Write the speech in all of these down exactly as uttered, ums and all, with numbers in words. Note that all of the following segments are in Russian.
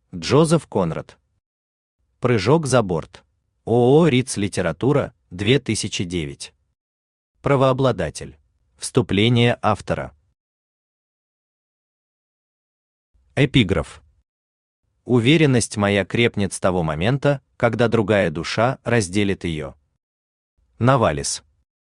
Джозеф Конрад. Прыжок за борт. ООО «Риц Литература», две тысячи девять. Правообладатель. Вступление автора. Эпиграф. Уверенность моя крепнет с того момента, когда другая душа разделит ее. Навалис.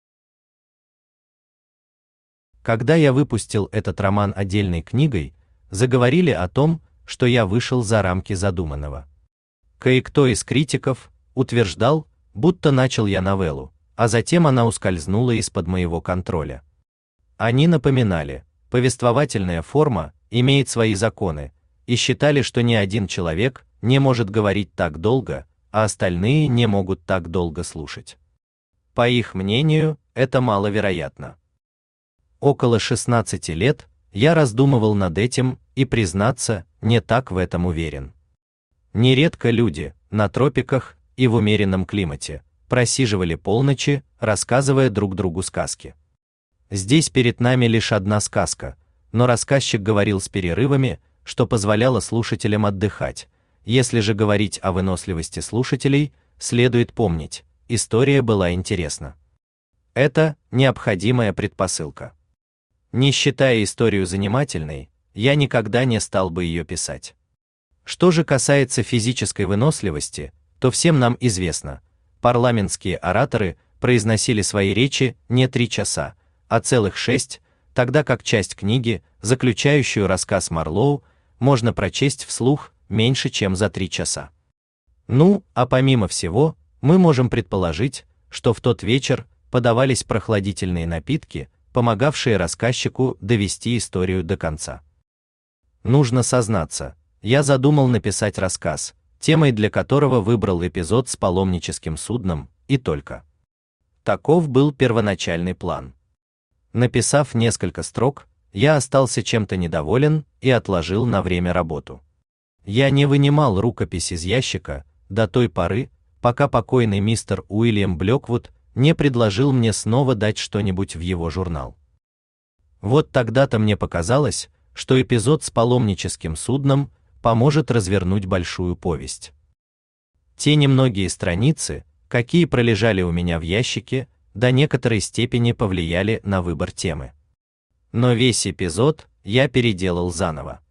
Когда я выпустил этот роман отдельной книгой, заговорили о том, что я вышел за рамки задуманного. Кое-кто из критиков утверждал, будто начал я новеллу, а затем она ускользнула из-под моего контроля. Они напоминали, повествовательная форма имеет свои законы, и считали, что ни один человек не может говорить так долго, а остальные не могут так долго слушать. По их мнению, это маловероятно. Около шестнадцати лет я раздумывал над этим и, признаться, не так в этом уверен. Нередко люди на тропиках и в умеренном климате просиживали полночи, рассказывая друг другу сказки. Здесь перед нами лишь одна сказка, но рассказчик говорил с перерывами, что позволяло слушателям отдыхать. Если же говорить о выносливости слушателей, следует помнить, история была интересна. Это необходимая предпосылка. Не считая историю занимательной, я никогда не стал бы ее писать. Что же касается физической выносливости, то всем нам известно, парламентские ораторы произносили свои речи не три часа, а целых шесть, тогда как часть книги, заключающую рассказ Марлоу, можно прочесть вслух меньше, чем за три часа. Ну, а помимо всего, мы можем предположить, что в тот вечер подавались прохладительные напитки, помогавшие рассказчику довести историю до конца. Нужно сознаться, я задумал написать рассказ, темой для которого выбрал эпизод с паломническим судном, и только. Таков был первоначальный план. Написав несколько строк, я остался чем-то недоволен и отложил на время работу. Я не вынимал рукопись из ящика до той поры, пока покойный мистер Уильям Блёквуд не предложил мне снова дать что-нибудь в его журнал. Вот тогда-то мне показалось, что эпизод с паломническим судном поможет развернуть большую повесть. Те немногие страницы, какие пролежали у меня в ящике, до некоторой степени повлияли на выбор темы. Но весь эпизод я переделал заново.